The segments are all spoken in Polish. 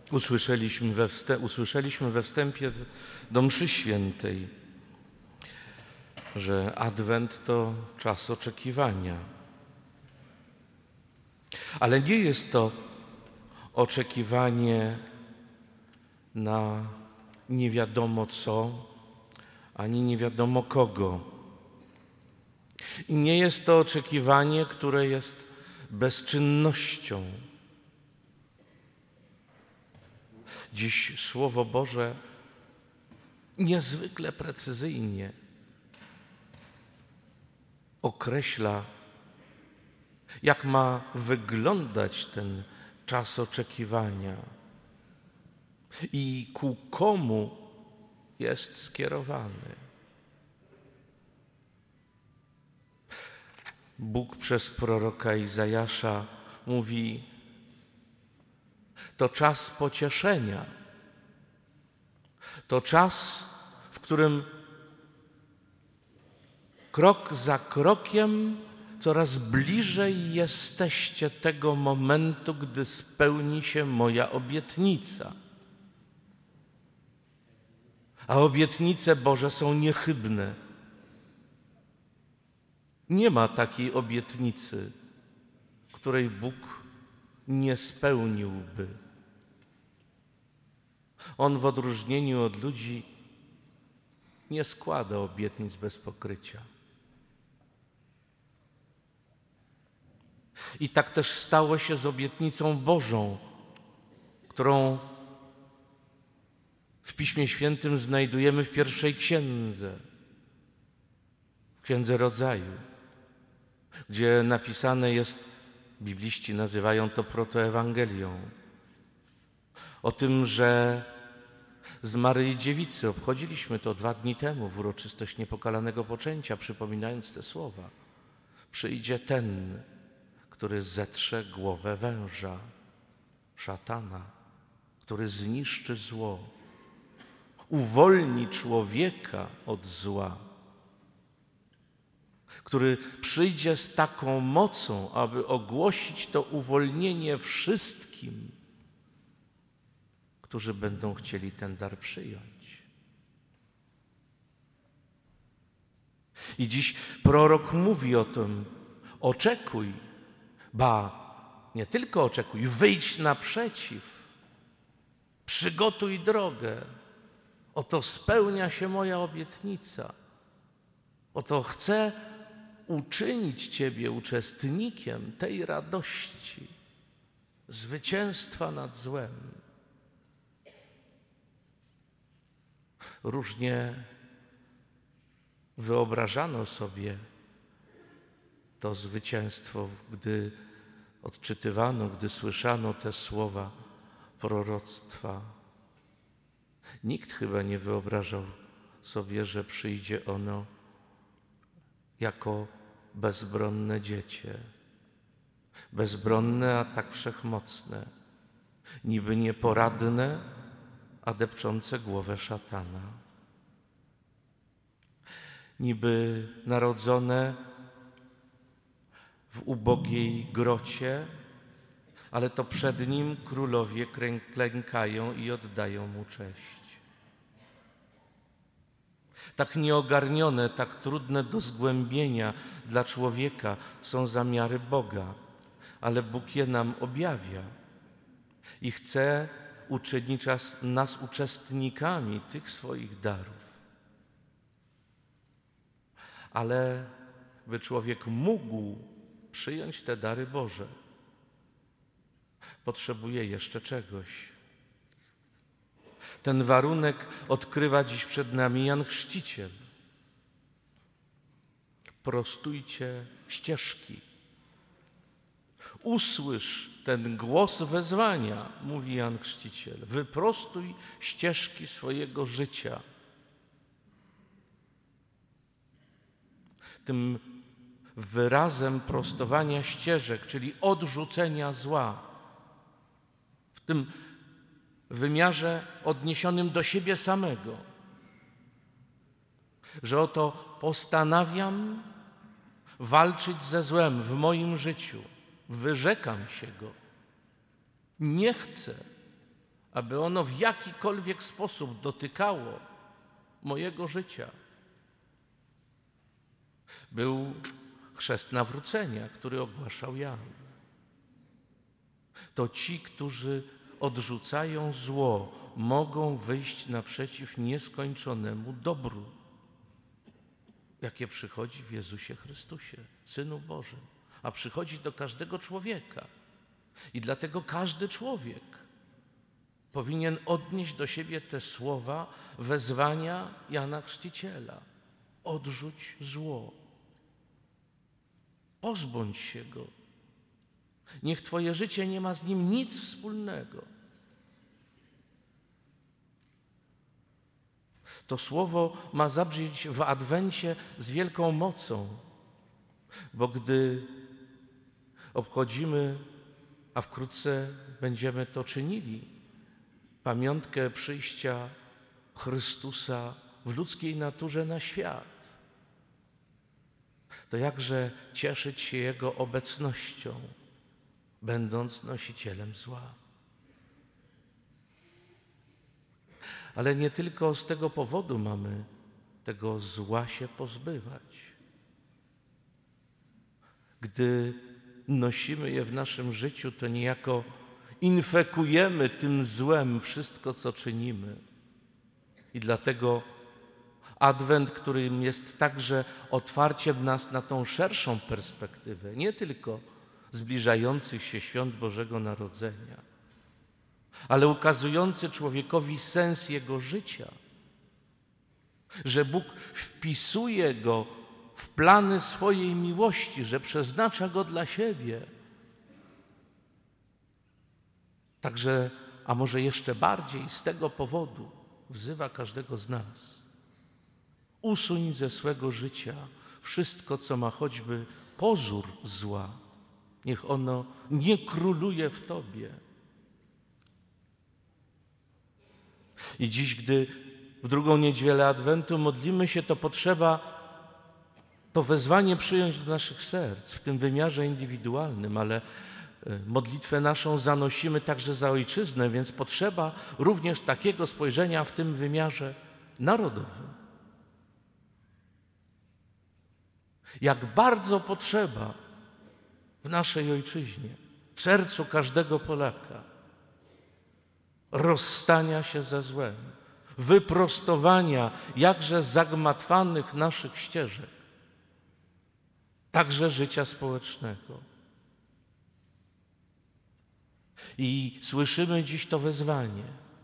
Usłyszeliśmy we wstępie do mszy świętej, że Adwent to czas oczekiwania. Ale nie jest to oczekiwanie na nie wiadomo co, ani nie wiadomo kogo. I nie jest to oczekiwanie, które jest bezczynnością. Dziś Słowo Boże niezwykle precyzyjnie określa, jak ma wyglądać ten czas oczekiwania i ku komu jest skierowany. Bóg przez proroka Izajasza mówi: to czas pocieszenia, to czas, w którym krok za krokiem coraz bliżej jesteście tego momentu, gdy spełni się moja obietnica. A obietnice Boże są niechybne. Nie ma takiej obietnicy, której Bóg nie spełniłby. On w odróżnieniu od ludzi nie składa obietnic bez pokrycia. I tak też stało się z obietnicą Bożą, którą w Piśmie Świętym znajdujemy w pierwszej księdze, w Księdze Rodzaju, gdzie napisane jest, bibliści nazywają to protoewangelią, o tym, że z Maryi Dziewicy obchodziliśmy to 2 dni temu w uroczystość niepokalanego poczęcia, przypominając te słowa. Przyjdzie ten, który zetrze głowę węża, szatana, który zniszczy zło, uwolni człowieka od zła, który przyjdzie z taką mocą, aby ogłosić to uwolnienie wszystkim, którzy będą chcieli ten dar przyjąć. I dziś prorok mówi o tym: oczekuj, nie tylko oczekuj, wyjdź naprzeciw, przygotuj drogę. Oto spełnia się moja obietnica. Oto chcę uczynić Ciebie uczestnikiem tej radości, zwycięstwa nad złem. Różnie wyobrażano sobie to zwycięstwo, gdy odczytywano, gdy słyszano te słowa proroctwa. Nikt chyba nie wyobrażał sobie, że przyjdzie ono jako bezbronne dziecię. Bezbronne, a tak wszechmocne. Niby nieporadne, a depczące głowę szatana. Niby narodzone w ubogiej grocie, ale to przed nim królowie klękają i oddają mu cześć. Tak nieogarnione, tak trudne do zgłębienia dla człowieka są zamiary Boga, ale Bóg je nam objawia i chce uczynić nas uczestnikami tych swoich darów. Ale by człowiek mógł przyjąć te dary Boże, potrzebuje jeszcze czegoś. Ten warunek odkrywa dziś przed nami Jan Chrzciciel. Prostujcie ścieżki. Usłysz ten głos wezwania, mówi Jan Chrzciciel. Wyprostuj ścieżki swojego życia. Tym wyrazem prostowania ścieżek, czyli odrzucenia zła, w tym wymiarze odniesionym do siebie samego, że oto postanawiam walczyć ze złem w moim życiu, wyrzekam się go, nie chcę, aby ono w jakikolwiek sposób dotykało mojego życia. Był chrzest nawrócenia, który ogłaszał Jan. To ci, którzy odrzucają zło, mogą wyjść naprzeciw nieskończonemu dobru, jakie przychodzi w Jezusie Chrystusie, Synu Bożym, a przychodzi do każdego człowieka. I dlatego każdy człowiek powinien odnieść do siebie te słowa wezwania Jana Chrzciciela. Odrzuć zło. Pozbądź się go. Niech twoje życie nie ma z nim nic wspólnego. To słowo ma zabrzmieć w Adwencie z wielką mocą, bo gdy obchodzimy, a wkrótce będziemy to czynili, pamiątkę przyjścia Chrystusa w ludzkiej naturze na świat, to jakże cieszyć się Jego obecnością, będąc nosicielem zła. Ale nie tylko z tego powodu mamy tego zła się pozbywać. Gdy nosimy je w naszym życiu, to niejako infekujemy tym złem wszystko, co czynimy. I dlatego Adwent, którym jest także otwarciem nas na tą szerszą perspektywę, nie tylko zbliżających się świąt Bożego Narodzenia, ale ukazujący człowiekowi sens jego życia, że Bóg wpisuje go w plany swojej miłości, że przeznacza go dla siebie. Także, a może jeszcze bardziej z tego powodu wzywa każdego z nas. Usuń ze swego życia wszystko, co ma choćby pozór zła. Niech ono nie króluje w tobie. I dziś, gdy w drugą niedzielę Adwentu modlimy się, to potrzeba to wezwanie przyjąć do naszych serc w tym wymiarze indywidualnym, ale modlitwę naszą zanosimy także za ojczyznę, więc potrzeba również takiego spojrzenia w tym wymiarze narodowym. Jak bardzo potrzeba w naszej ojczyźnie, w sercu każdego Polaka rozstania się ze złem, wyprostowania jakże zagmatwanych naszych ścieżek, także życia społecznego. I słyszymy dziś to wezwanie.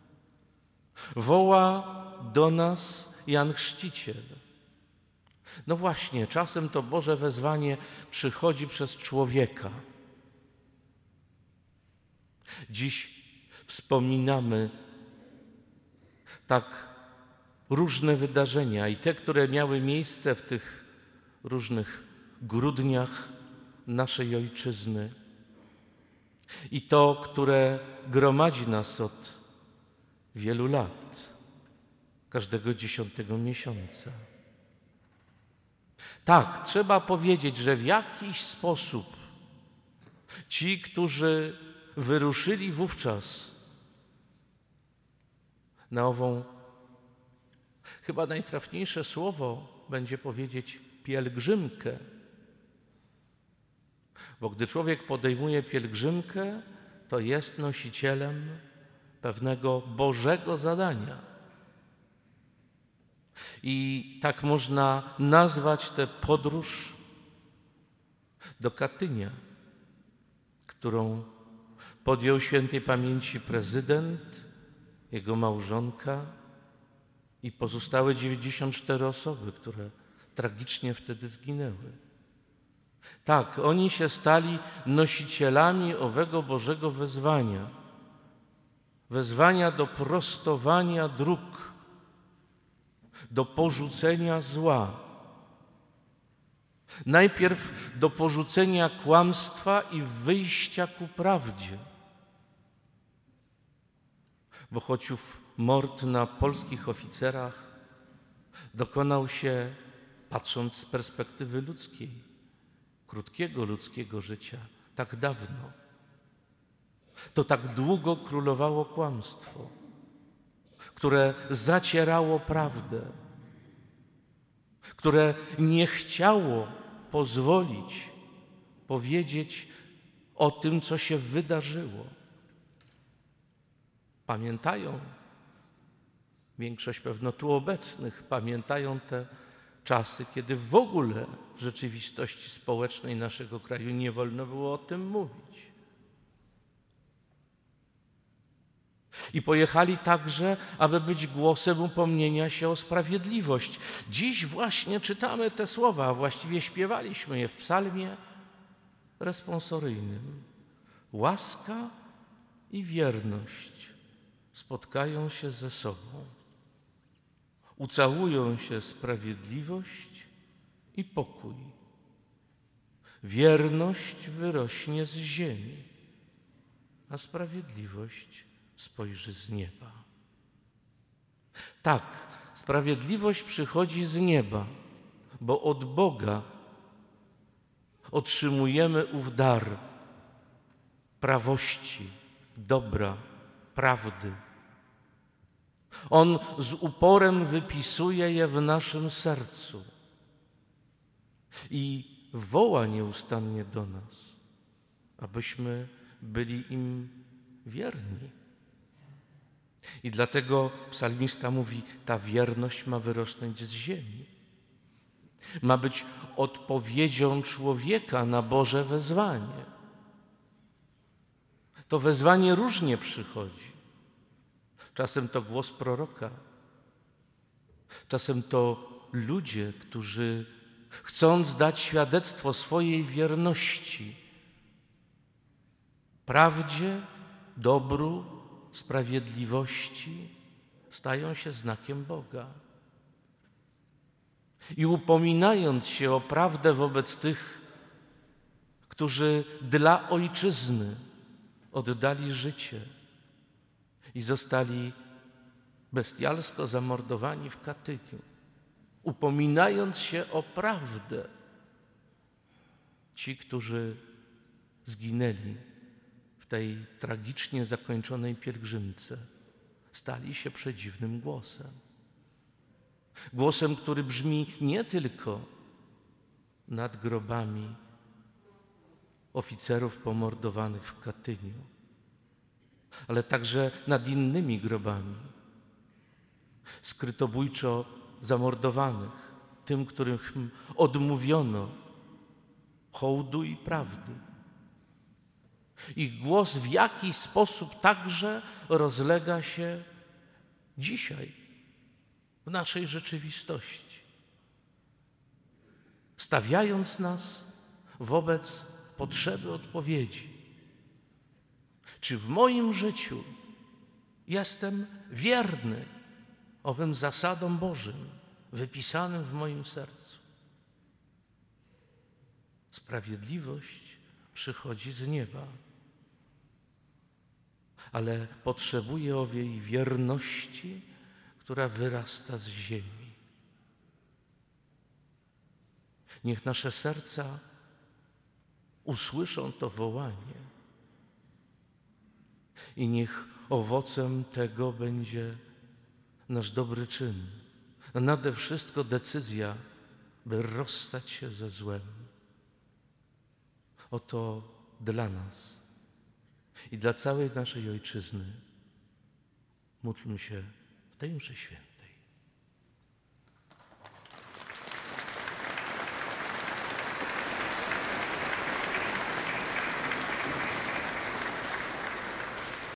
Woła do nas Jan Chrzciciel. No właśnie, czasem to Boże wezwanie przychodzi przez człowieka. Dziś wspominamy tak różne wydarzenia i te, które miały miejsce w tych różnych grudniach naszej ojczyzny i to, które gromadzi nas od wielu lat, każdego 10 miesiąca. Tak, trzeba powiedzieć, że w jakiś sposób ci, którzy wyruszyli wówczas na ową, chyba najtrafniejsze słowo będzie powiedzieć pielgrzymkę, bo gdy człowiek podejmuje pielgrzymkę, to jest nosicielem pewnego Bożego zadania. I tak można nazwać tę podróż do Katynia, którą podjął świętej pamięci prezydent, jego małżonka i pozostałe 94 osoby, które tragicznie wtedy zginęły. Tak, oni się stali nosicielami owego Bożego wezwania. Wezwania do prostowania dróg, do porzucenia zła. Najpierw do porzucenia kłamstwa i wyjścia ku prawdzie. Bo choć ów mord na polskich oficerach dokonał się, patrząc z perspektywy ludzkiej, krótkiego ludzkiego życia, tak dawno, to tak długo królowało kłamstwo, które zacierało prawdę, które nie chciało pozwolić powiedzieć o tym, co się wydarzyło. Pamiętają, większość pewno tu obecnych, pamiętają te czasy, kiedy w ogóle w rzeczywistości społecznej naszego kraju nie wolno było o tym mówić. I pojechali także, aby być głosem upomnienia się o sprawiedliwość. Dziś właśnie czytamy te słowa, a właściwie śpiewaliśmy je w psalmie responsoryjnym. Łaska i wierność spotkają się ze sobą. Ucałują się sprawiedliwość i pokój. Wierność wyrośnie z ziemi, a sprawiedliwość spojrzy z nieba. Tak, sprawiedliwość przychodzi z nieba, bo od Boga otrzymujemy ów dar prawości, dobra, prawdy. On z uporem wypisuje je w naszym sercu i woła nieustannie do nas, abyśmy byli im wierni. I dlatego psalmista mówi, ta wierność ma wyrosnąć z ziemi. Ma być odpowiedzią człowieka na Boże wezwanie. To wezwanie różnie przychodzi. Czasem to głos proroka, czasem to ludzie, którzy chcąc dać świadectwo swojej wierności prawdzie, dobru, sprawiedliwości, stają się znakiem Boga. I upominając się o prawdę wobec tych, którzy dla ojczyzny oddali życie i zostali bestialsko zamordowani w Katyniu, upominając się o prawdę, ci, którzy zginęli w tej tragicznie zakończonej pielgrzymce, stali się przedziwnym głosem. Głosem, który brzmi nie tylko nad grobami oficerów pomordowanych w Katyniu, ale także nad innymi grobami skrytobójczo zamordowanych, tym, którym odmówiono hołdu i prawdy. Ich głos w jakiś sposób także rozlega się dzisiaj w naszej rzeczywistości, stawiając nas wobec potrzeby odpowiedzi. Czy w moim życiu jestem wierny owym zasadom Bożym wypisanym w moim sercu? Sprawiedliwość przychodzi z nieba, ale potrzebuje owej wierności, która wyrasta z ziemi. Niech nasze serca usłyszą to wołanie i niech owocem tego będzie nasz dobry czyn, a nade wszystko decyzja, by rozstać się ze złem. Oto dla nas i dla całej naszej ojczyzny módlmy się w tej mszy świętej.